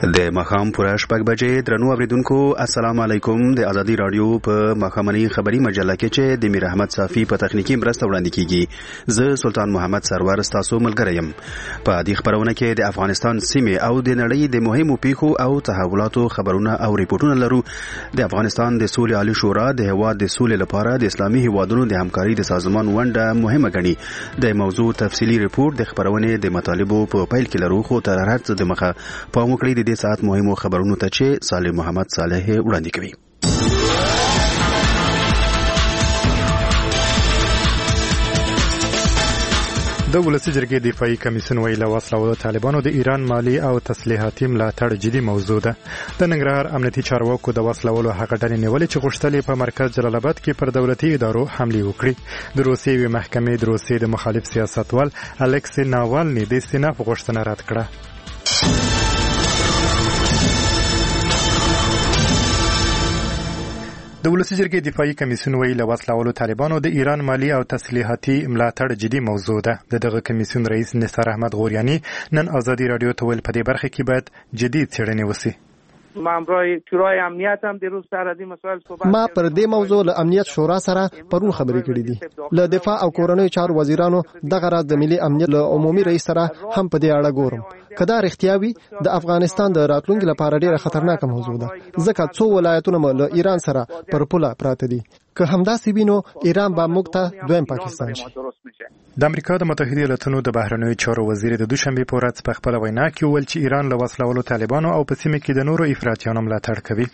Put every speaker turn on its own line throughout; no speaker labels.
د مخام پوره شپږ بجې درنو اوریدونکو السلام علیکم. د ازادي رادیو په مخامنی خبری مجله کې چې د میر احمد صافی په تخنیکی مرسته وړاندې کیږي، زه سلطان محمد سرور ستاسو ملګری یم. په دې خبرونه کې د افغانستان سیمه او د نړۍ د مهمو پیښو او تحولاتو خبرونه او ریپورتونه لرو. د افغانستان د سولې عالی شورا د هواد د سولې لپاره د اسلامي هیوادونو د همکارۍ د سازمان ونډه مهمه ګڼي. د موضوع تفصیلی ریپورت د خبرونه د مطالبو په پیل کې لرو، خو تر هر څه د مخه په موکړې د ساعت مهمو خبرونو ته چې صالح محمد صالح وړاندې کوي.
د ولسی جرګې دفاعي کمیسیون ویلي وسلوالو طالبانو د ایران مالی او تسلیحاتي ملاتړ جدي موضوع ده. د ننګرهار امنیتي چارواکو د وسلوالو هغه ډلې نیولې چې غوښتل په مرکز جلال آباد کې پر دولتي ادارو حمله وکړي. د روسیې محکمې د روسیې د مخالف سیاستوال الکسی ناوالني د استئناف غوښتنه رد کړه. د ولسی جرګې دفاعي کمیسیون ویلي وسلوالو طالبانو د ایران مالی او تسلیحاتي ملاتړ جدي موضوع ده. دغه کمیسیون رئیس نثار احمد غوریانی نن ازادي رادیو ته ویل په دې برخه کې باید جدي څېړنې وشي.
ما پر دې موضوع له امنیت شورا سره پرون خبرې کړې دي. له دفاع او کورنۍ چارو وزیرانو دغه راز د ملي امنیت له عمومي رئیس سره هم په دې اړه ګورم. کدا رښتیا وي د افغانستان د راتلونکي لپاره ډیره خطرناکه موضوع ده، ځکه څو ولایتونه له ایران سره پر پوله پراته دي. که همداسې وینو ایران به موږ ته دویم پاکستان شي.
د امریکا د متحده ایالاتونو د بهرنیو چارو وزیر د دوشنبه په ورځ په خپل وینا کې ویل چې ایران له وسلوالو طالبانو او په سیمه کې د نورو افراطیانو ملاتړ کوي.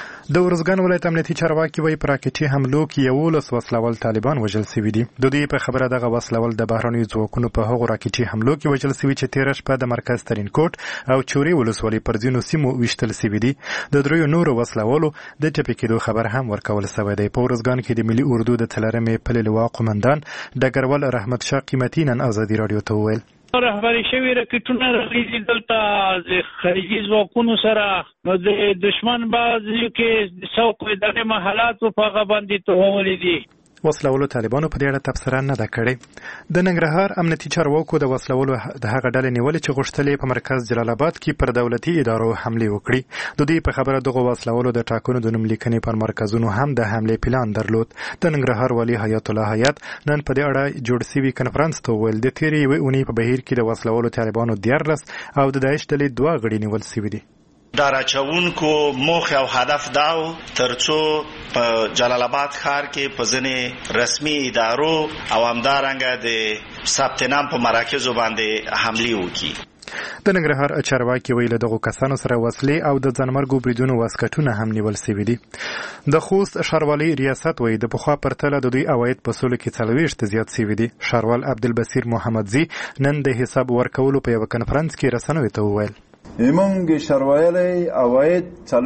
د ورزګان ولایت امنیتي چارواکي وایي په راکټي حملو کې 11 وسلوال طالبان وژل شوي دي. د دوی په خبره دغه وسلوال د بهرنیو ځواکونو په هغو راکټي حملو کې وژل شوي چې تېره شپه د مرکز ترین کوټ او چوري ولسوالۍ پر ځینو سیمو ویشتل شوي دي. د دریو نورو وسلوالو د ټپي کېدو خبر هم ورکول شوی دی. په ورزګان کې د ملي اردو د څلورمې پلې لواء قومندان ډګروال رحمت شاه قیمتي نن ازادي رادیو ته وویل
رهبري شوی راکټونه راځي دلته د خارجي ځواکونو سره نو د دشمن بازو کې څوک د محلات په هغه باندې توولې دي.
وسلوالو طالبانو په دې اړه تبصره نه ده کړې. د ننګرهار امنیتي چارواکو د وسلوالو د هغه ډلې نیولې چې غوښتل په مرکز جلال آباد کې پر دولتي ادارو حمله وکړي. د دوی په خبره دغه وسلوالو د ټاکنو د نوم لیکنې پر مرکزونو هم د حمله پلان درلود. د ننګرهار والي حیات الله حیات نن په دې اړه جوړ شوی کنفرانس ته ویل د تیرې یوې اونۍ په بهیر کې د وسلوالو طالبانو 14 او د داعش ډلې 2 غړي نیول شوي دي.
دا راچونکو موخه او هدف داو ترڅو په جلال آباد ښار کې په ځینې رسمي ادارو او همدارنګه د ثبت نام په مراکزو باندې حمله وکړي.
د ننګرهار چارواکي ویل دغه کسانو سره وسلې او د ځانمرګو بریدونو واسکټونه هم نیول شوي دي. د خوست ښاروالۍ ریاست وایي د پخوا پرتله د دوی عواید په سلو کې 40 زیات شوي دي. ښاروال عبدالبصیر محمدزي نن د حساب ورکولو په یو کنفرانس کې رسنیو ته وویل
موږ شروایلې عواید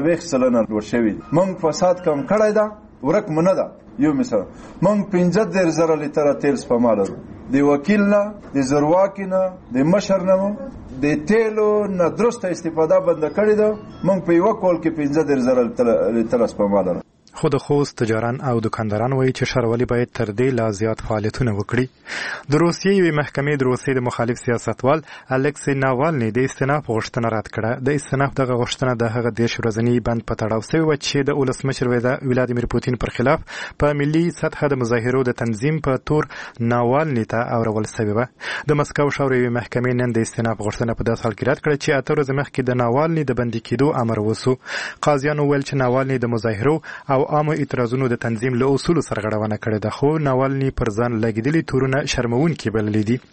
40% لوړ شوي. موږ فساد کم کړی دا ورک منه ده. یو مثال موږ 15,000 لیټر تیل سپما لرو. د وکیل نه د زرواکي نه د مشر نه د تیلو نه درسته استفاده بند کړی ده. موږ په یو کال کې 15,000 لیټر سپما لرو.
خو د خوست تجاران او دکانداران وایي چې ښاروالي باید تر دې لا زیات فعالیتونه وکړي. د روسیې یوې محکمې د روسیې د مخالف سیاستوال الکسی ناوالني د استئناف غوښتنه رد کړه. د استئناف دغه غوښتنه د هغه 10 ورځني بند په تړاو شوې وه چې د ولسمشر ولادیمیر پوتین پر خلاف په ملي سطحه د مظاهرو د تنظیم په تور ناوالني ته اورول شوې وه. د مسکو ښار یوې محکمې نن د استئناف غوښتنه په داسې حال کې رد کړه چې 8 ورځې مخکې د ناوالني د بندي کېدو امر وشو. قاضیانو ویل چې ناوالني د مظاهرو او عامو اعتراضونو د تنظیم له اصولو سرغړونه کړې ده، خو ناوالني پر ځان لګېدلي تورونه شرموونکي بللي دي.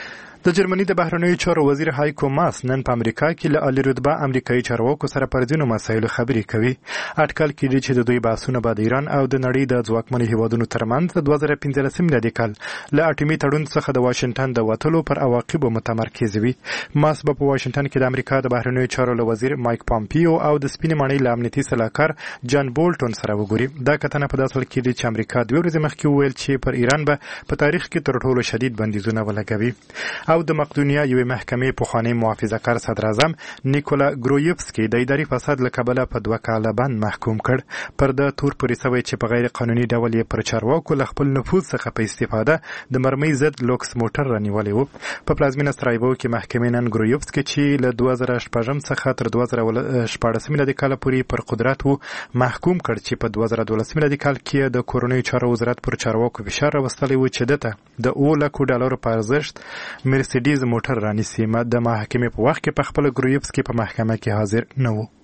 د جرمني د بهرنیو چارو وزیر هایکو ماس نن په امریکا کې له عالی رتبه امریکایي چارواکو سره پر ځینو مسایلو خبرې کوي. اټکل کېږي چې د دوی بحثونه به د ایران او د نړۍ د ځواکمنو هیوادونو ترمنځ د 2015 میلادي کال له اټومي تړون څخه د واشنګټن د وتلو پر عواقبو متمرکز وي. ماس به په واشنګټن کې د امریکا د بهرنیو چارو له وزیر مایک پامپیو او د سپینې ماڼۍ له امنیتي سلاکار جان بولټون سره وګوري. دا کتنه په داسې حال کې ده چې امریکا 2 ورځې مخکې وویل چې پر ایران به په تاریخ کې تر ټولو شدید بندیزونه ولګوي. او د مقدونیا یوې محکمې پخوانی محافظه‌کار صدر اعظم نیکولا ګرویفسکي د اداري فساد له کبله په 2 کاله بند محکوم کړ. پر د تور پورې سوی چې په غیر قانوني ډول یې پر چارواکو له خپل نفوذ څخه په استفاده د مرمۍ ضد لوکس موټر رانیولی و. په پلازمینه سرایبو کې محکمې نن ګرویفسکي چې له 2014 څخه تر 2014 میلادي کال پورې پر قدرت وو محکوم کړ چې په 2012 میلادي کال کې د کورنیو چارو وزارت پر چارواکو فشار راوستلی و چې دته د $100,000 په ارزښت مرسیډیز موټر رانیسي. د محکمې په وخت کې په خپل ګرویفسکي په محکمه کې حاضر نه و.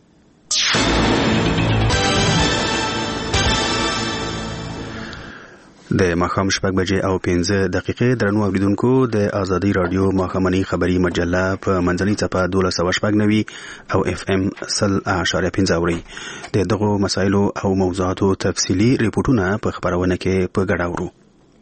د ماښام 6:15 درنو اوریدونکو د آزادۍ رادیو ماښامنۍ خبري مجله په منځنۍ څپه 1290 او FM 100.5 اوري. د دغو مسایلو او موضوعاتو تفصیلي ریپورتونه په خبرونه کې په ګډه اورو.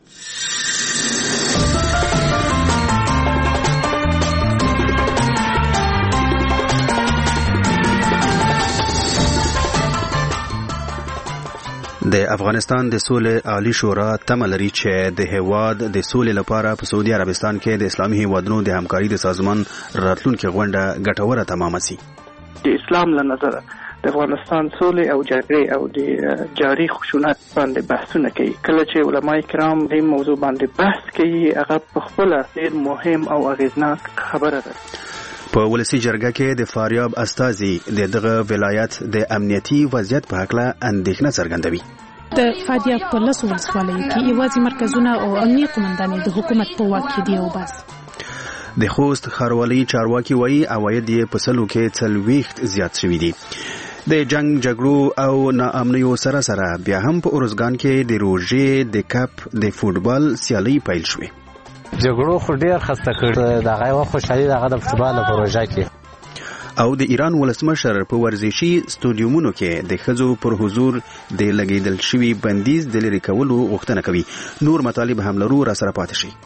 د افغانستان د سولې عالی شورا تمه لري چې د هیواد د سولې لپاره په سعودي عربستان کې د اسلامي هیوادونو د همکاري د سازمان راتلونکي غونډه ګټوره تمامه شي.
د اسلام له نظر د افغانستان سولې او جګړې او د جاري خشونت باندې بحثونه کوي. کله چې علما کرام د موضوع باندې بحث کوي هغه په خپل ډېر مهم او اغیزناک خبره ده.
په ولسی جرګه کې د فاریاب استازي دغه ولایت د امنیتي وضعیت په اړه اندېښنه څرګندوي.
د فاریاب په لسو ولسوالیو کې یوازې مرکزونه او امنیتي قومندانې د حکومت په واک کې دي او بس.
د خوست ښاروالۍ چارواکي وایي عواید یې په سلو کې 40 زیات شوي دي. د جنگ جګړو او ناامنیو سره بیا هم په اورزګان کې د روژې د کپ د فوټبال سیالۍ پیل شوې.
جګړو خو ډیر خسته کړ دغه وخت خوشحالي دغه د فوټبال پروژه کې.
او د ایران ولسمشر په ورزشي سټوډیومونو کې د ښځو پر حضور د لګیدل شوي بندیز د لرې کولو غوښتنه کوي. نور مطالب هم لرو را سره پاتې شي.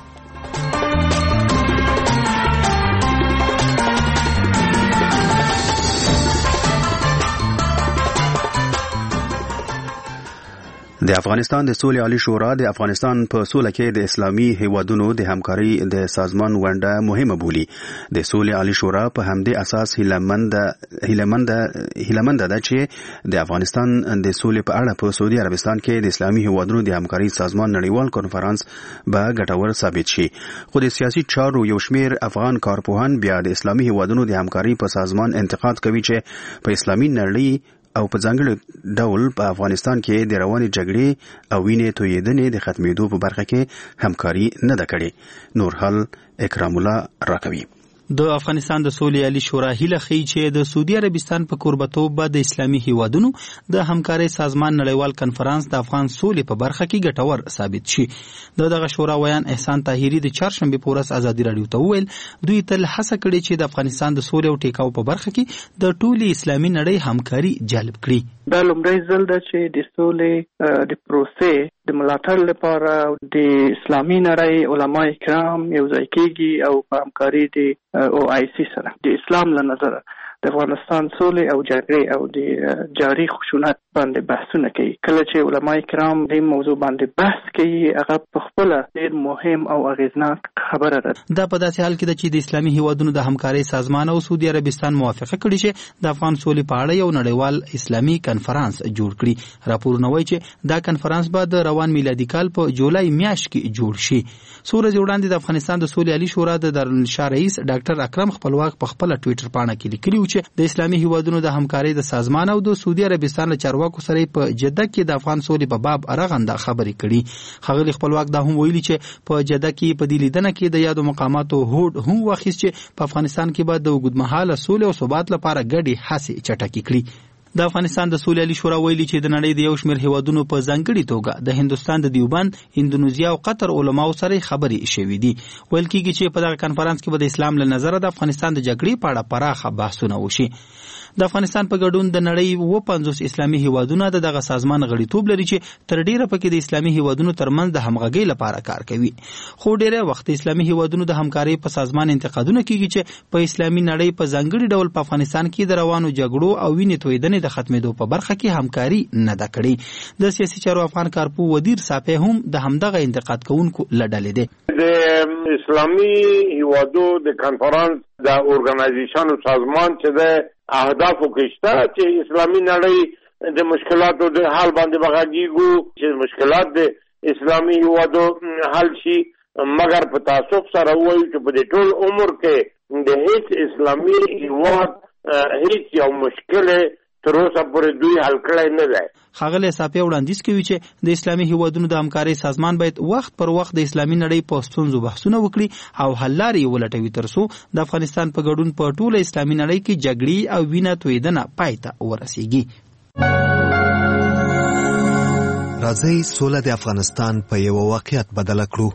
د افغانستان د سولې عالی شورا د افغانستان په سوله کې د اسلامي هیوادونو د همکاري د سازمان ونډه مهمه بولي. د سولې عالی شورا په همدې اساس هیلمند ده چې د افغانستان د سولې په اړه په سعودي عربستان کې د اسلامي هیوادونو د همکاري سازمان نړیوال کانفرنس به ګټور ثابت شي. خو د سیاسي چارو یو شمیر افغان کارپوهان بیا د اسلامي هیوادونو د همکاري په سازمان انتقاد کوي چې په اسلامي نړۍ او په ځانګړي ډول په افغانستان کې د روانې جګړې او وینې تویېدنې د ختمېدو په برخه کې همکاري نه ده کړې. نور حال اکرام الله راکوي.
د افغانستان د سولې عالی شورا هیله ښیي چې د سعودي عربستان په کوربتوب به د اسلامي هیوادونو د همکارۍ سازمان نړیوال کنفرانس د افغان سولې په برخه کې ګټور ثابت شي. دغه شورا ویان احسان طاهری د چهارشنبه په ورځ ازادي رادیو ته وویل دوی تل هڅه کړې چې د افغانستان د سولې او ټیکاو په برخه کې د ټولي اسلامي نړۍ همکاري جلب کړي.
دا لومړی ځل ده چې د سولې د پروسې د ملاتړ لپاره د اسلامي نړۍ علما کرام یو ځای کېږي او په همکاري د OIC سره د اسلام له نظر د افغانستان سولې او جګړې او د جاري خشونت باندې بحثونه کوي. کله چې علما کرام د موضوع باندې بحث کوي هغه په خپل ډېر مهم او اغیزناک خبره ده.
دا په داسې حال کې ده چې د اسلامي هیوادونو د همکارۍ سازمان او سعودي عربستان موافقه کړې چې د افغان سولې په اړه یو نړیوال اسلامي کنفرانس جوړ کړي. راپورونه وایي چې دا کنفرانس به د روان میلادي کال په جولای میاشت کې جوړ شي. څو ورځې وړاندې د افغانستان د سولې عالی شورا د دارالانشا رئیس ډاکټر اکرم خپلواک په خپل ټوئیټر پاڼه کې لیکلي چې د اسلامي هیوادونو د همکارۍ د سازمان او د سعودي عربستان له چارواکو سره په جده کې د افغان سولې په باب رغنده خبرې کړي. ښاغلي خپلواک دا هم ویلي چې په جده کې په دې لیدنه کې د یادو مقاماتو هوډ هم واخیست چې په افغانستان کې به د اوږدمهاله سولې او ثبات لپاره ګډې هڅې چټکې کړي. د افغانستان د سولې عالی شورا ویلي چې د نړۍ د یو شمېر هیوادونو په ځانګړي توګه د هندستان د دیوبند، اندونیزیا او قطر علماو سره خبرې شوې دي. ویل کېږي چې په دغه کنفرانس کې به د اسلام له نظره د افغانستان د جګړې په اړه پراخه بحثونه وشي. د افغانستان په ګډون د نړۍ 50 اسلامي هیوادونه دغه سازمان غړیتوب لري چې تر ډیره پکې د اسلامي هیوادونو ترمنځ د همغږۍ لپاره کار کوي. خو ډیره وخت اسلامي هیوادونو د همکارۍ په سازمان انتقادونه کیږي چې په اسلامي نړۍ په ځانګړي ډول په افغانستان کې د روانو جګړو او وینې تویدنې د ختمېدو په برخه کې همکاري نه ده کړې. د سیاسي چارو افغان کارپو ودیر صافی هم د همدغه انتقاد کوونکو له ډلې دی.
د اسلامي هیوادو د کانفرنس د اورګنایزیشن سازمان چې د اهدافو کې شته چې اسلامي نړۍ د مشکلاتو د حل باندې بغاږیږو چې مشکلات د اسلامي هیوادو حل شي، مګر په تاسف سره وایي چې په دې ټول عمر کې د هیڅ اسلامي هیواد هیڅ یو مشکل تر اوسه پورې دوی حل کړی نه دی.
ښاغلی صافی وړاندیز کوي چې د اسلامي هیوادونو د همکارۍ سازمان باید وخت پر وخت د اسلامي نړۍ په ستونزو بحثونه وکړي او حل لارې ولټوي ترڅو د افغانستان په ګډون په ټوله اسلامي نړۍ کې جګړې او وینه تویدنه پای ته ورسیږي.
راځئ سوله د افغانستان په یو واقعیت بدله کړو.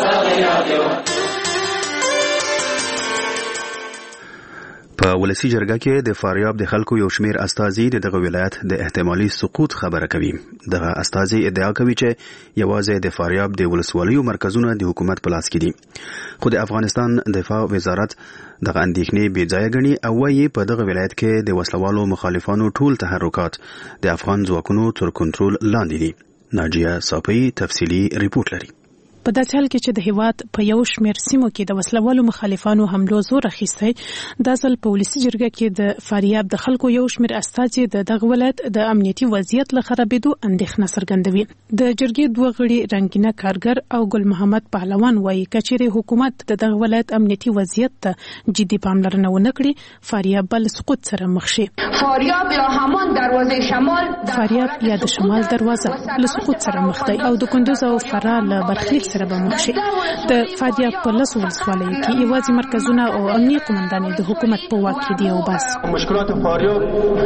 په ولسی جرګه کې د فاریاب د خلکو یو شمیر استازي دغه ولایت د احتمالي سقوط خبره کوي. دغه استازي ادعا کوي چې یوازې د فاریاب د ولسوالیو مرکزونه د حکومت په لاس کې دي، خو د افغانستان دفاع وزارت دغه اندېښنې بې ځایه ګڼي او وايي په دغه ولایت کې د وسلوالو مخالفانو ټول تحرکات د افغان ځواکونو تر کنټرول لاندې دي. ناجیه صافی تفصیلی ریپورت لري.
په داسې حال کې چې د هیواد په یو شمېر سیمو کې د وسلوالو مخالفانو حملو زور اخیستی، دا ځل په ولسي جرګه کې د فاریاب د خلکو یو شمېر استازي د دغه ولایت د امنیتي وضعیت له خرابېدو اندېښنه څرګندوي. د جرګې 2 غړي رنګینه کارګر او ګل محمد پهلوان وایي که چیرې حکومت د دغه ولایت امنیتي وضعیت ته جدي پاملرنه ونه کړي، فاریاب به له سقوط سره مخ شي.
فاریاب یا همان دروازه شمال،
فاریاب یا د شمال دروازه له سقوط سره مخ دی او د کندوز او فراه له برخلیک سره به مخ شي. د فاریاب په 10 ولسوالیو کې یوازې مرکزونه او امنیه قومندانې د حکومت په واک کې دي او بس.
مشکلات فاریاب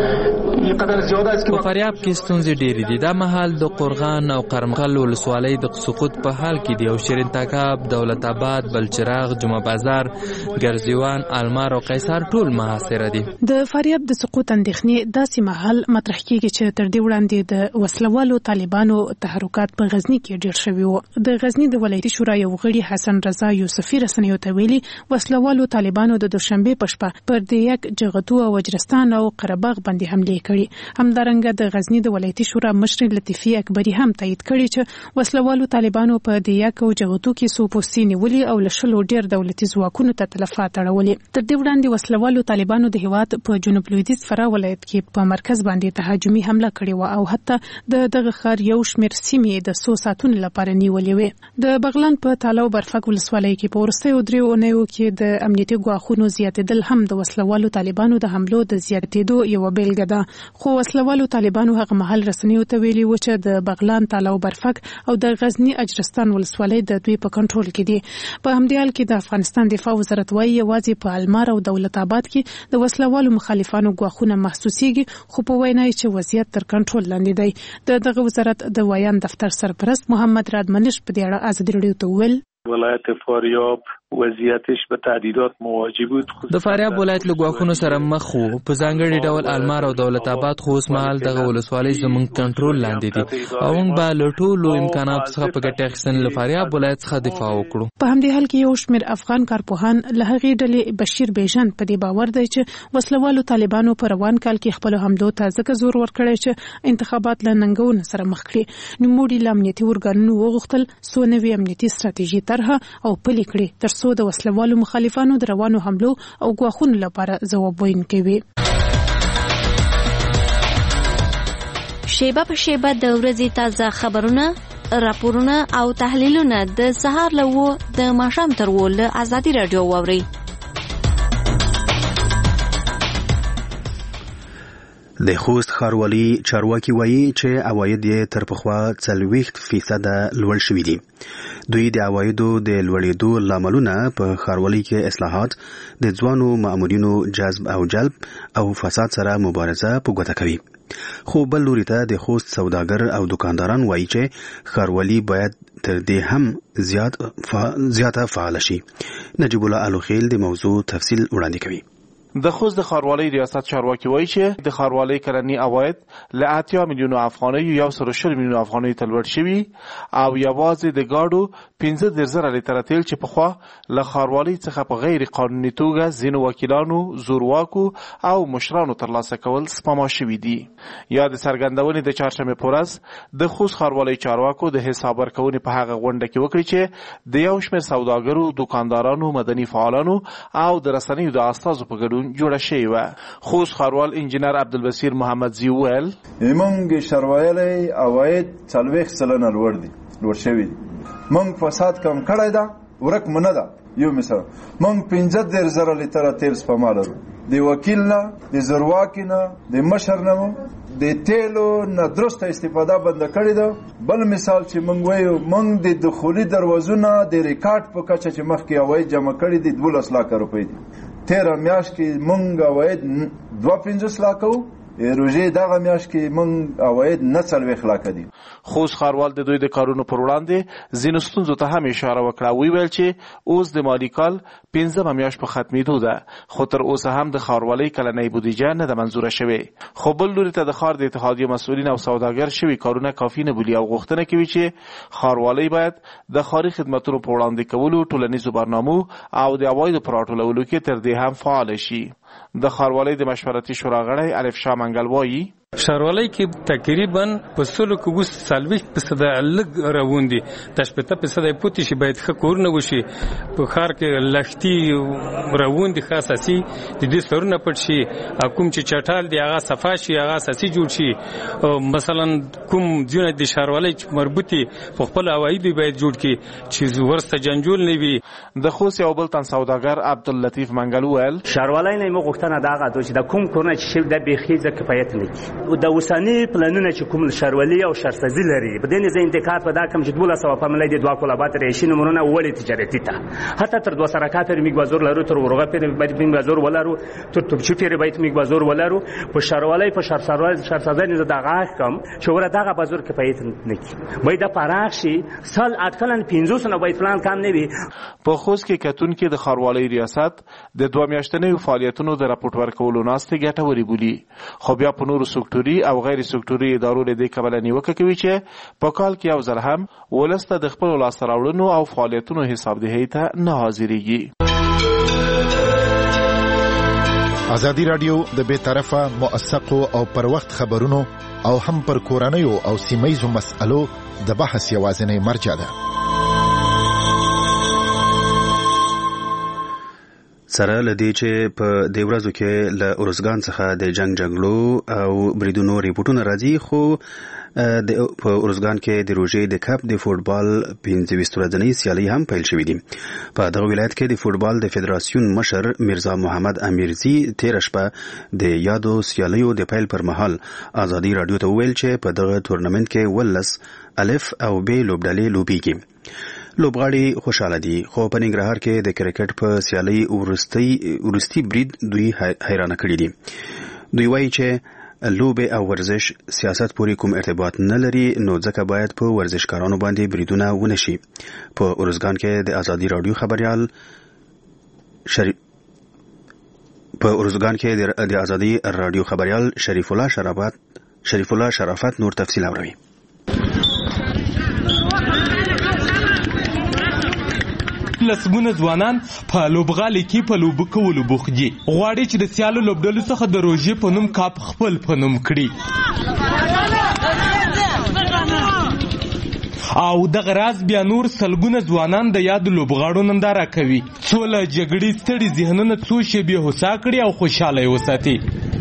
یقدر زیاده است
په فاریاب کې ستونزې ډېرې دي. دا مهال د قرغان او قرمقل ولسوالۍ د سقوط په حال کې دي او شیرین تګاب، دولت آباد، بلچراغ، جمعه بازار، ګرزیوان، المار او قیصر ټول محاصره دي.
د فاریاب د سقوط اندېښنې داسې مهال مطرح کیږي چې تر دې وړاندې د وسلوالو طالبانو تحرکات په غزنی کې ډېر شوي وو. د غزنی د ولایتي شورا یو غړي حسن رضا یوسفي رسنیو ته ویلي وسلوالو طالبانو د دوشنبه په شپه پر دیک، جغتو او وجرستان او قرهباغ باندې حمله کړې. همدارنګه د غزنی د ولایتي شورا مشر لطیفي اکبری هم تایید کړی چې وسلوالو طالبانو په دیک او جغتو کې څو پوستې نیولې او له شلو ډېر دولتي ځواکونو ته تلفات اړولې. تر دې وړاندې وسلوالو طالبانو د هیواد په جنوب لویدیځ فراه ولایت کې په مرکز باندې تهاجمي حمله کړې و او حتی دغه ښار یو شمېر سیمې د 100 ساعتونو لپاره نیولې وې. د بغلان په تالو برفک ولسوالۍ کې په وروستیو 3 اونیو کې د امنیتي ګواښونو زیاتېدل هم د وسلوالو طالبانو د حملو د زیاتېدو یوه بیلګه ده. خو وسلوالو طالبانو هغه مهال رسنیو ته ویلي و چې د بغلان، تالو برفک او د غزنی اجرستان ولسوالۍ د دوی په کنټرول کې دي. په همدې حال کې د افغانستان دفاع وزارت وایي یوازې په المار او دولت آباد کې د وسلوالو مخالفانو ګواښونه محسوسیږي، خو په وینا یې چې وضعیت تر کنټرول لاندې دی. دغه وزارت د ویان دفتر سرپرست محمد رادمنش په دې اړه ازادي راډیو ته وویل
ولایت فاریاب وضعیتش به تهدیدات مواجه بود.
د فاریاب ولایت له ګواښونو سره مخ وو، په ځانګړي ډول المار او دولت آباد، خو اوس مهال دغه ولسوالۍ زموږ کنټرول لاندې دي او موږ به له ټولو امکاناتو څخه په ګټه اخیستنې له فاریاب ولایت څخه دفاع وکړو.
په همدې حال کې یو شمېر افغان کارپوهان له هغې ډلې بشیر بیژن په دې باور دی چې وسلوالو طالبانو په روان کال کې خپلو حملو ته ځکه زور ورکړی چې انتخابات له ننګونو سره مخ کړي. نوموړي له امنیتي ارګانونو وغوښتل څو نوې امنیتي ستراتیژي طرحه او پلي کړي ترڅو د وسلوالو مخالفانو د روانو حملو او ګواښونو لپاره ځواب ویونکي وي.
شیبه په شیبه د ورځې تازه خبرونه، راپورونه او تحلیلونه د سهار له 9 د ماښام تر 10 له ازادي راډیو واورئ.
د خوست ښاروالي چارواکي وایي چې عواید یې تر پخوا 40% لوړ شوي دي. دوی د عوایدو د لوړېدو لاملونه په ښاروالۍ کې اصلاحات، د ځوانو مامورینو جذب او جلب او فساد سره مبارزه په ګوته کوي. خو بل لوري ته د خوست سوداګر او دکانداران وایي چې ښاروالي باید تر دې هم زیاته فعال شي. نجیب الله الوخیل د موضوع تفصیل وړاندې کوي.
د خوست د ښاروالۍ ریاست چارواکي وایي چې د ښاروالۍ کلني عواید له 80 میلیونو افغانیو 120 میلیونو افغانیو ته لوړ شوي او یوازې د ګاډو 15,000 لیتره تیل چې پخوا له ښاروالۍ څخه په غیر قانوني توګه ځینو وکیلانو، زورواکو او مشرانو ترلاسه کول سپما شوي دي. یا د څرګندونې د چهارشنبې په ورځ د خوست ښاروالۍ چارواکو د حساب ورکونې په هغه غونډه کې وکړي چې د یو شمېر سوداګرو، دوکاندارانو، مدني فعالانو او د رسنیو د استازو په ګډون جوړه شوې وه. خوست ښاروال انجینر عبدالبصیر محمدزي وویل
موږ ښاروالۍ عواید 40 سلنه لوړ شوي دي. موږ فساد کم کړی ده، ورک مو نه ده. یو مثال موږ 15,000 لیتره تیل سپما لرو. د وکیل نه، د زورواکي نه، د مشر نه د تیلو نه درسته استفاده بند کړې ده. بل مثال چې موږ وایو موږ د دخولي دروازونه د ریکارډ په کچه چې مخکې عواید جمع کړي دي 12 لک روپۍ دي. 13 میاشت کې موږ عواید 2.50 لک وو، روژې دغه میاشت کې موږ عواید 9 لک دي.
خوست ښاروال د دوی د کارونو پر وړاندې ځینو ستونزو ته هم اشاره وکړه. ویل چې اوس د مالي کال 15 میاشت په ختمېدو ده، خو تر اوسه هم د ښاروالۍ کلنۍ بودیجه نه ده منظوره شوې. خو بل لوري ته د ښار د اتحادیې مسؤلین او سوداګر شوي کارونه کافي نه بولي او غوښتنه کوي چې ښاروالۍ باید د ښاري خدمتونو په وړاندې کولو، ټولنیزو برنامو او د عوایدو په راټولولو کې تر دې هم فعال شي. د ښاروالۍ د مشورتي شورا غړی الف شاه منګل وایي
ښاروالۍ کې تقریبا په 40% لږ روان دي، 80% پوتې شي باید ښه کورونه وشي. په ښار کې لښتي روان دي، ښه اساسي د دې سرونه پټ شي، کوم چې چټال دی هغه صفا شي، هغه اساسي جوړ شي. مثلا کوم ځینې د ښاروالۍ مربوطي په خپل عوایدو باید جوړ کړي چې ورسته جنجول نه وي.
د خوست یو بل تن سوداګر عبداللطیف منګل وویل
ښاروالۍ نه موږ غوښتنه دغه ده چې د کوم کورونه چې شوي ده بیخي ځکه کفایت نه کوي. د اوسني پلانونه چې کوم ښاروالي او شهرسازي لري په دې نه انتقاد په دا کم چې 1200 فاميلۍ د دوه کولابات رئیسي نمونه ولې تجارتي ته حتی تر 200 کافر میګوازور لرو، تر ورغه پر باید میګوازور ولرو، تر توبچی پر باید میګوازور ولرو. په ښاروالۍ په شهرسازي نه دغه کم چې ور دغه بازار کفایت نه کوي. باید پراخ شي، سال اټکلن 500 نه باید پلان کم نه وي.
په خوست کې کتون کې د ښاروالۍ ریاست د 2 میاشتنیو فعالیتونو د راپورټ ورکولو ناستې ګټورې بولي، خو بیا په نورو سکتوري او غیر سکتوري ادارو له دې کبله نیوکه کوي چې په کال کې یو ځل هم ولسته د خپل لاسته راوړنو او فعالیتونو حسابدهۍ ته نه حاضرېږي.
ازادي راډیو د بې طرفه، موثقو او پر وخت خبرونو او هم پر کورنیو او سیمهیزو مسألو د بحث یوازینۍ مرجع ده.
سره لدی چې په دې ورځو کې له اورزګان څخه د جګړو او بریدونو ریپورتونه راځي، خو په اورزګان کې د روژې د کپ د فوټبال 25 ورځنۍ سیالي هم پیل شوې دي. په دغه ولایت کې د فوټبال د فدراسیون مشر میرزا محمد امیرزي تیر شپه د یادو سیالیو د پیل پر مهال ازادي رادیو ته وویل چې په دغه تورنمنت کې ولس الف او ب لوبډلې لوبېږي. لوبغاړي خوشاله دي، خو په ننګرهار کې د کرکټ په سیالۍ ورستي برید دوی حیرانه کړي دي. دوی وایي چې لوبه او ورزش سیاست پورې کوم ارتباط نه لري، نو ځکه باید په ورزشکارانو باندې بریدونه ونشي. په اورزګان کې د ازادي رادیو خبريال شریف الله شرافت نور تفصیل اوري.
لسمونه ځوانان په لوبغالي کې په لوبو کولو بوخت دي، غواړي چې د سیالو لوبډلو څخه د روژې په نوم کاپ خپل په نوم کړي او دغه راز بیا نور سلګونه ځوانان د یادو لوبغاړو ننداره کوي، څو له جګړې ستړي ذهنونه څو شېبې هوسا کړي او خوشحاله یې وساتي.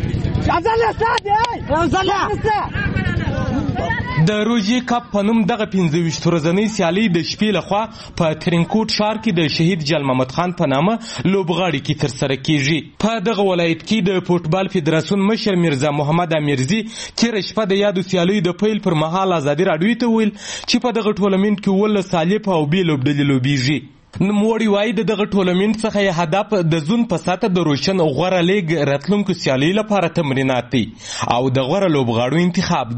د روژې کپ په نوم دغه 25 ورځنۍ سیالي د شپې لخوا په ترینکوټ ښار کې د شهید جل محمد خان په نامه لوبغاړي کې ترسره کیږي. په دغه ولایت کې د فوټبال فدراسیون مشر میرزا محمد امیرزي تیر شپه د یادو سیالیو د پیل پر مهال ازادي راډیو ته ویل چې په دغه ټورنمنت کې ولس الف او ب لوبډلې لوبیږي. نوموړي وایي د دغه ټورنمنت څخه یې هدف د زون په ساته د روشن غوره لیګ راتلونکو سیالۍ لپاره تمرینات دي او د غوره لوبغاړو انتخاب دی.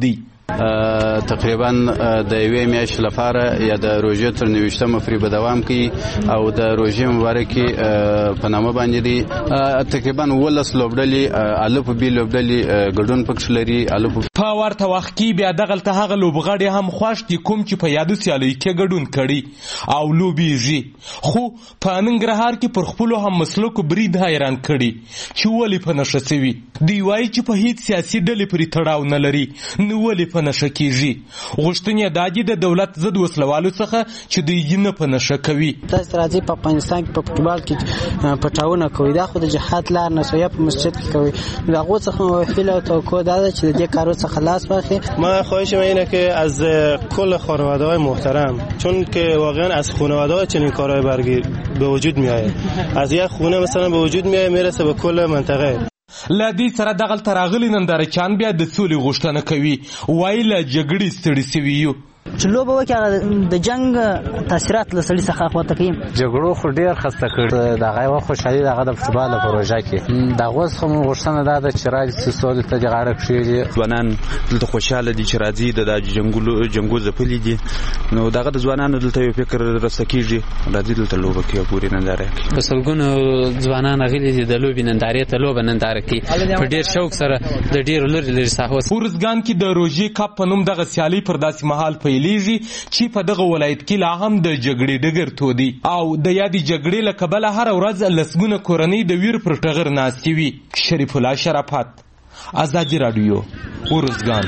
تقریبا د یوې میاشتې لپاره یا د روژې تر 29مه پورې به دوام کوي او د روژې مبارکې په نامه باندې دي تقریبا 19 لوبډلې الف بي لوبډلې ګډون پکښ لري الف
په ورته وخت کې بیا دغلته هغه لوبغاړي هم خوښ دي کوم چې په یادو سیالیو کې ګډون کړي او لوبیږي خو په ننګرهار کې پر خپلو هم مسلکو برید حیران کړي چې ولې په نشه سوي دوی وایي چې په هیڅ سیاسي ډلې پورې تړاو نه لري نو ولې په نشه کېږي غوښتنې دا دي د دولت ضد وسلوالو څخه چې دوی نه په نشه کوي
تاسو راځي په افغانستان کې په فوټبال کې پټاونه کوي دا خو د جهاد لار نه سویا په مسجد کې کوي دا غو څخه وحیله او توقع ده چې د دې کارو څخه خلاص واخلي
ما خواهشم اینه که از کل خانواده‌های محترم چون که واقعا از خانواده‌ها چنین کارهای به وجود میاد از یک خونه مثلا به وجود میاد میرسه به کل منطقه
لدی سره دغل تراغلی نندارچان بیا د سولې غوښتنه کوي وایي له جګړې ستړي سوي یو
چې لوبه وکړه د جنگ تاثیرات له سړي څخه اخواته کوي
جګړو خو ډیر خسته کړ دغه وخت خوشحالي دغه د فوټبال پروژه کې دغه اوس هم غوښتنه ده چې راځي سولې ته جګړه کړي
ځوانان دلته خوشاله دي چې راځي د جنگو ځپلي دي نو دغه د ځوانانو دلته یو فکر رسکیږي راځي دلته لوبه کوي پوری ننداره کوي
په سلګونو ځوانان غلي دي د لوبې نندارې ته لوبه ننداره کوي په ډیر شوق سره د ډیر لري ساحو
ورزګان کې د روژې کپ په نوم دغه سیالي پر داسې مهال پیلېږي چې په دغه ولایت کې لا هم د جګړې ډګر تودي او د یادې جګړې له کبله هر ورځ لسګونه کورنۍ د ویر پر ټغر ناستې وي شریف الله شرافت ازادي راډیو ورزګان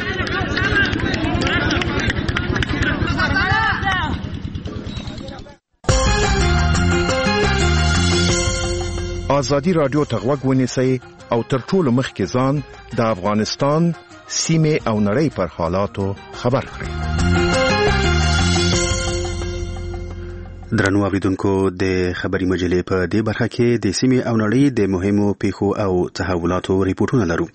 ازادي راډیو ته غوږ ونیسئ او تر ټولو مخکې ځان د افغانستان سیمه او نړۍ پر حالاتو خبر کړئ.
درنو اوریدونکو د خبري مجلې په دې برخه کې د سیمه او نړۍ د مهمو پیښو او تحولاتو ریپورتونه لرو.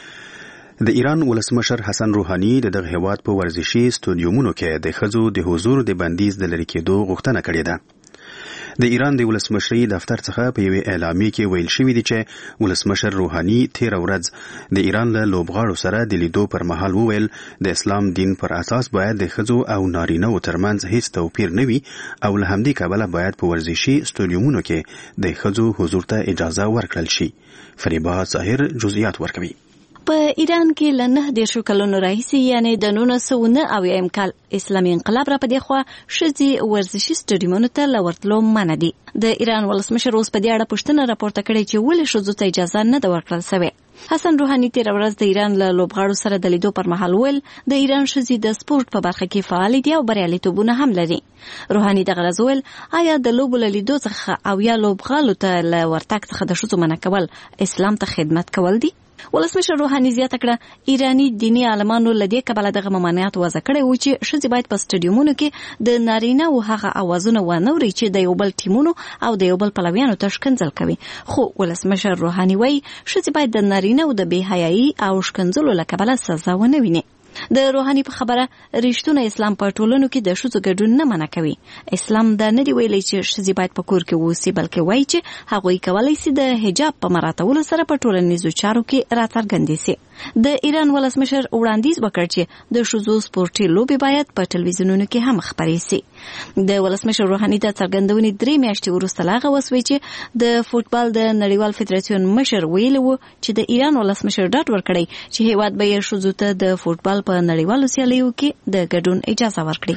د ایران ولسمشر حسن روحاني دغه هیواد په ورزشي سټډیومونو کې د ښځو د حضور د بندیز د لرې کېدو غوښتنه کړې ده. د ایران د ولسمشرۍ دفتر څخه په یوه اعلامیه کې ویل شوی دی چې ولسمشر روحاني تیر ورځ د ایران له لوبغاړو سره د لیدو پر مهال وویل د اسلام دین پر اساس باید د ښځو او نارینه‌و ترمنځ هیڅ توپیر نه وي او له همدې کبله باید په ورزشي سټډیومونو کې د ښځو حضور ته اجازه ورکړل شي. فریبا ظاهر جزئیات ورکوي.
په ایران کې له 9 کلونو راهیسې یعنی د 1990 کال اسلامي انقلاب را پدې خوا ښځې ورزشي سټډیومونو ته لورتلو منع دي. د ایران ولسمشر اوس په دې اړه پوښتنه راپورته کړې چې ولې ښځو ته اجازه نه ده ورکړل شوې. حسن روحاني تیر ورځ د ایران له لوبغاړو سره د لیدو پر مهال ویل د ایران ښځې د سپورت په برخه کې فعال دي او بریالیتوبونه هم لري. روحاني دغه ورځ ویل آیا د لوبو له لیدو څخه او یا لوبغاړو ته له ورتګ څخه د ښځو منع کول اسلام ته خدمت کول دي؟ ولسمشر روحاني زیاته کړه ایرانی دینی عالمانو له دې کبله دغه ممانعت وضع کړی و چې ښځې باید په سټډیومونو کې د نارینه او هغه اوازونه ونوري چې د یو بل ټیمونو او د یو بل پلویانو ته ښکنځل کوي. خو ولسمشر روحاني وایي ښځې باید د نارینه او د بې حیایي او ښکنځلو له کبله سزا ونه ویني. د روحاني په خبره رښتونه اسلام په ټولنو کې د ښځو ګډون نه منع کوي. اسلام دا نه دی ویلی چې ښځې باید په کور کې اوسي بلکې وایي چې هغوی کولی شي د حجاب په مراعاتولو سره په ټولنیزو چارو کې راڅرګندې شي. د ایران ولسمشر وړاندیز وکړ چې د ښځو سپورټي لوبې باید په ټلویزیونونو کې هم خپرې شي. د ولسمشر روحاني د څرګندونې 3 میاشتې وروسته لا هغه وسوي چې د فوټبال د نړیوال فدراسیون مشر ویلي و چې د ایران ولسمشر ډاډ ورکړی چې هیواد به یې ښځو ته د فوټبال په نړیوالو سیالیو کې د ګډون اجازه ورکړي.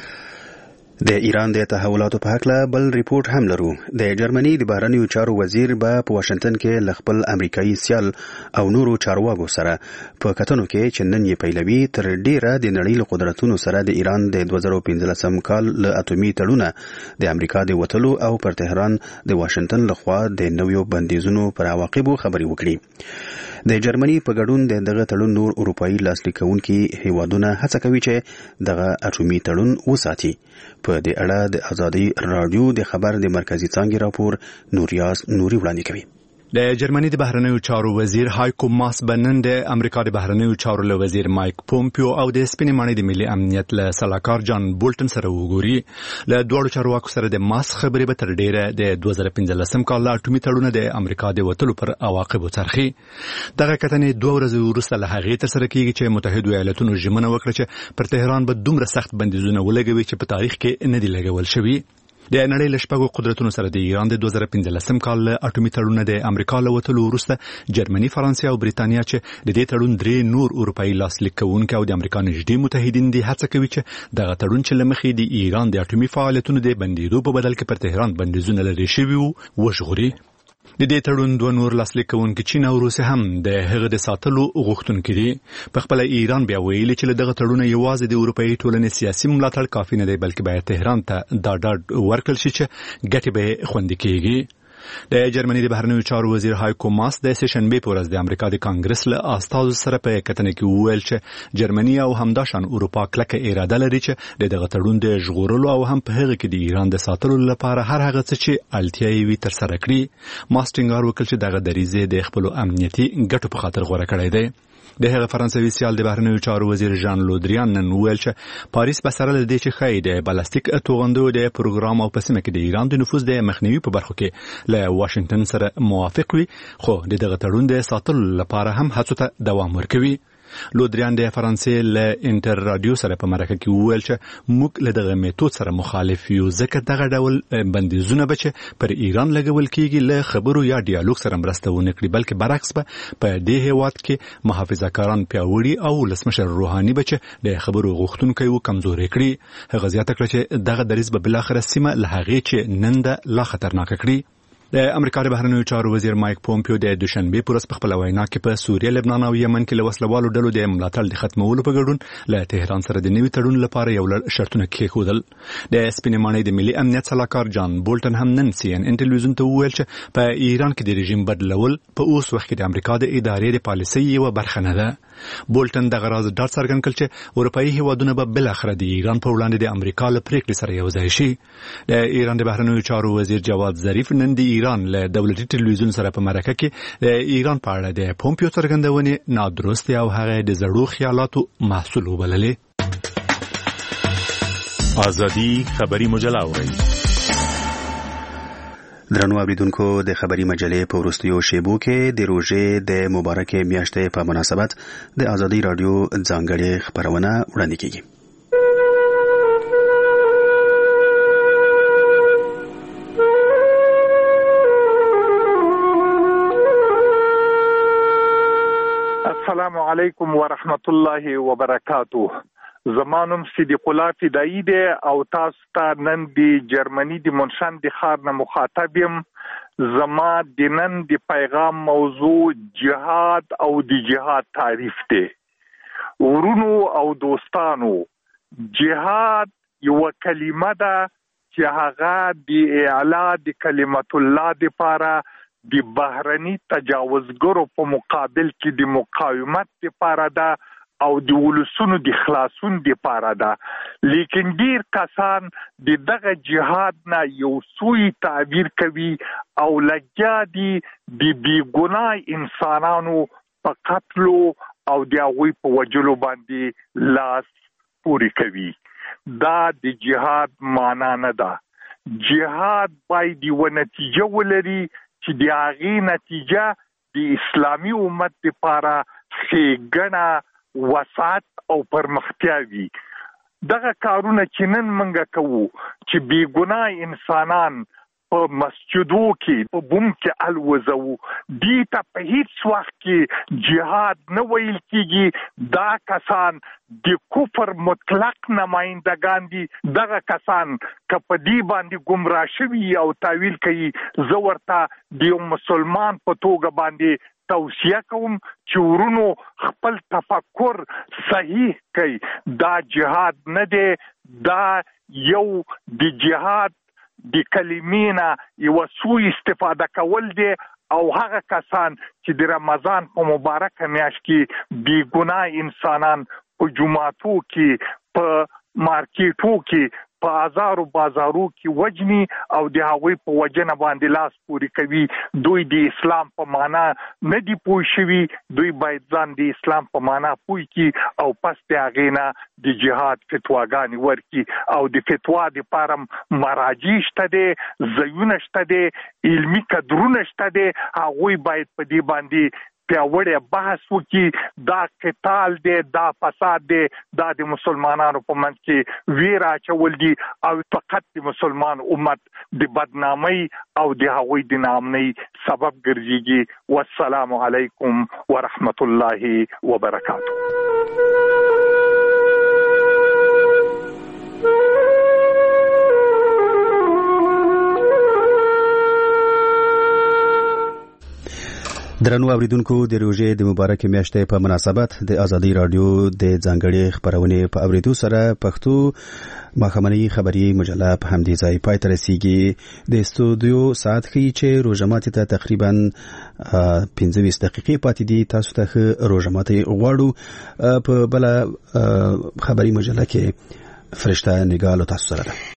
د ایران د تحولاتو په هکله بل ریپورت هم لرو. د جرمني د بهرنیو چارو وزیر به په واشنگټن کې ل خپل امریکایي سیال او نورو چارواکو سره په کتنو کې چې نن یې پیلوي تر ډیره د نړۍ له قدرتونو سره د ایران د 2015 کال له اټومي تړونه د امریکا د وټلو او پر تهران د واشنگټن لخوا د نویو بندیزونو پر عواقبو خبري وکړي. د جرمني په ګډون دغه تړون نور اروپایي لاسلیکونکي هیوادونه هڅه کوي چې دغه اټومي تړون وساتي. په دې اړه د ازادي رادیو د خبر د مرکزی څانګې راپور نوریاس نوري وړاندې کوي.
د جرمني د بهرنیو چارو وزیر هایکو ماس بنن د امریکا د بهرنیو چارو له وزیر مایک پومپیو او د سپینې ماڼۍ د ملي امنیت له سلاکار جان بولټن سره وګوري. له دوړو چارواکو سره د ماس خبرې به تر ډیره د 2015 کال له اټومي تړون د امریکا د وټلو پر عواقب وڅرخي. دغه کتنې 2 ورځې وروسته له هغې تر سره کیږي چې متحده ایالاتونو ژمنه وکړه چې پر تهران به دومره سخت بندیزونه ولګوي چې په تاریخ کې نه دي لګول شوي. د نړۍ له شپږو قدرتونو سره د ایران د 2015 کال اټومي تړون د امریکا له وټلو وروسته جرمني، فرانسې او بریتانیا چې د دې تړون 3 نور اروپایي لاسلیک کوونکي او د امریکا نږدې متحدین دي هڅه کوي چې دغه تړون چې له مخې د ایران د اټومي فعالیتونو د بندیدو په بدل کې پر تهران بندیزونه لري شوي وژغوري. د دې تړون 2 نور لاسلیک کوونکي چین او روسیه هم د هغه د ساتلو غوښتونکي دي. په خپل ایران بیا ویلي چې دغه تړون یوازې د اروپאי ټولنې سیاسي ملاتړ کافي نه دی، بلکې باید تهران ته دا ډاډ ورکړل شي چې ګټې به خوندي کیږي. د جرمني د بهرنیو چارو وزیر هایکو ماس د سشنبه پر ورځ د امریکا د کانګرس له استازو سره په کتنه کې وویل چې جرمني او همداشان اروپا کلکه اراده لري چې دغه تړون د ژغورلو او هم په هغه کې د ایران د ساتلو لپاره هر هغه څه چې اړتیا یې وي تر سره کړي. ماس ټینګار وکړ چې دغه دریزه د خپل امنیتي ګټو په خاطر غوړه کړی دی. د هغه فرانسوي سیال د بهرنیو چارو وزیر ژان لودریان نن ویل چې پاریس به سره له دې چې خای د بلاستیک توغندو د پروګرام او په سیمه کې د ایران د نفوذ د مخنیوي په برخو کې له واشنگټن سره موافق وي، خو دغه تړون د ساتلو لپاره هم هڅو ته دوام ورکوي. لودریان د فرانسې له انټر رادیو سره په مرکه کې وویل چې موږ له دغه میتود سره مخالف یو، ځکه دغه ډول بندیزونه به چې پر ایران لګول کیږي له خبرو یا ډیالوګ سره مرسته ونه کړي، بلکې برعکس به په دې هیواد کې محافظه‌کاران پیاوړي او ولسمشر روحاني به چې د خبرو غوښتونکي و کمزوري کړي. هغه زیاته کړه چې دغه دریځ به بلاخره سیمه له هغې چې نن ده لا خطرناک کړي. د امریکا د بهرنیو چارو وزیر مایک پومپیو د دوشنبه پر ورځ په خپل وینا کې په سوریه، لبنان او یمن کې له وسلوالو ډلو د ملاتړ د ختمولو په ګډون له تهران سره د نوي تړون لپاره یو لړ شرطونه کېښودل. د سپینې ماڼۍ د ملي امنیت سلاکار جان بولټن هم نن CNN ټلویزیون ته وویل چې په ایران کې د رژیم بدلول په اوس وخت کې د امریکا د ادارې د پالیسۍ یوه برخه نه ده. بولټن دغه راز ډاډ څرګند کړ چې اروپאי هیوادونه به بل اخر د ایران په وړاندې د امریکا له پریکړې سره یو ځای شي. د ایران د بهرنیو چارو وزیر جواد ظریف نن د ایران له دولتي ټلویزیون سره په مرکه کې د ایران په اړه د پومپیو څرګندونې نادرسته او هغه د زړو خیالاتو محصول وبللې.
ازادي خبري مجله اوري.
درنو اوریدونکو، د خبري مجلې په وروستیو شیبو کې د روژې د مبارکې میاشتې په مناسبت د ازادي رادیو ځانګړې خبرونه وړاندې کیږي.
السلام علیکم ورحمت الله وبرکاته. زمانم صدیق الله فدایی دی او تاسو ته نن د جرمني د منشن د ښار نه مخاطب یم. زما د نن د پیغام موضوع جهاد او د جهاد تعریف دی. ورونو او دوستانو، جهاد یو کلمه ده چې هغه د اعلا د کلمت الله لپاره د بهرني تجاوزګرو په مقابل کې د مقاومت لپاره ده او د ولسونو د خلاصون لپاره ده. لیکن ډیر کسان د دغه جهاد نه یو سوی تعبیر کوي او لګیا دي د بیګناه انسانانو په قتلو او د هغوی په وژلو باندې لاس پورې کوي. دا د جهاد معنا نه ده. جهاد باید یوه نتیجه ولري چې د هغې نتیجه د اسلامي امت لپاره ښېګڼه، وسعت او پرمختیا وي. دغه کارونه چې نن منګه کوو چې بې ګناه انسانان په مسجدو کې په بوم کې الوزو، دې ته په هیڅ وخت کې جهاد نه ویل کېږي. دا کسان د کفر مطلق نمایندگان دي. دغه کسان که په دې باندې گمراه شوي او تاویل کوي، زه ورته د یو مسلمان په توګه باندې توصیه کوم چې ورونو خپل تفکر صحیح کوي. دا جهاد نه دی، دا یو د جهاد د کلمې نه یو سوء استفاده کول دی. او هغه کسان چې د رمضان په مبارکه میاشت کې بې ګناه انسانان په جوماتو کې، په مارکیټو کې، په هزارو بازارو کې وجني او د هغوی په وجنه باندې لاس پوري کوي. دوی د اسلام په معنا نه دی پوه شوي، دوی باید ځان د اسلام په معنا پوه کی او پس د هغې نه د جهاد فتواګانې ورکي او د فتوا دپاره مراجع شته دی، ځایونه شته دی، علمي کدرونه شته دی. هغوی باید په دې باندې پیاوړی بحث وکړي. دا قتال دی، دا فساد دی، دا د مسلمانانو په منځ کې ویره اچول دي او فقط د مسلمان امت د بدنامۍ او د هغوی د ناامنۍ سبب ګرځيږي. والسلام علیکم ورحمت الله وبرکاته.
درنو اوریدونکو، د روژې د مبارکې میاشتې په مناسبت د ازادي رادیو د ځانګړې خبرونې په اوریدو سره پښتو ماښامنۍ خبري مجله په همدې ځای پای ته رسیږي. د استودیو ساعت ښیي چې روژه ماتي ته تقریبا 15 دقیقې پاتې دي. تاسو ته ښه روژه ماتي غواړو. په بله خبري مجله کې فرشته نګالو تاسو سره ده.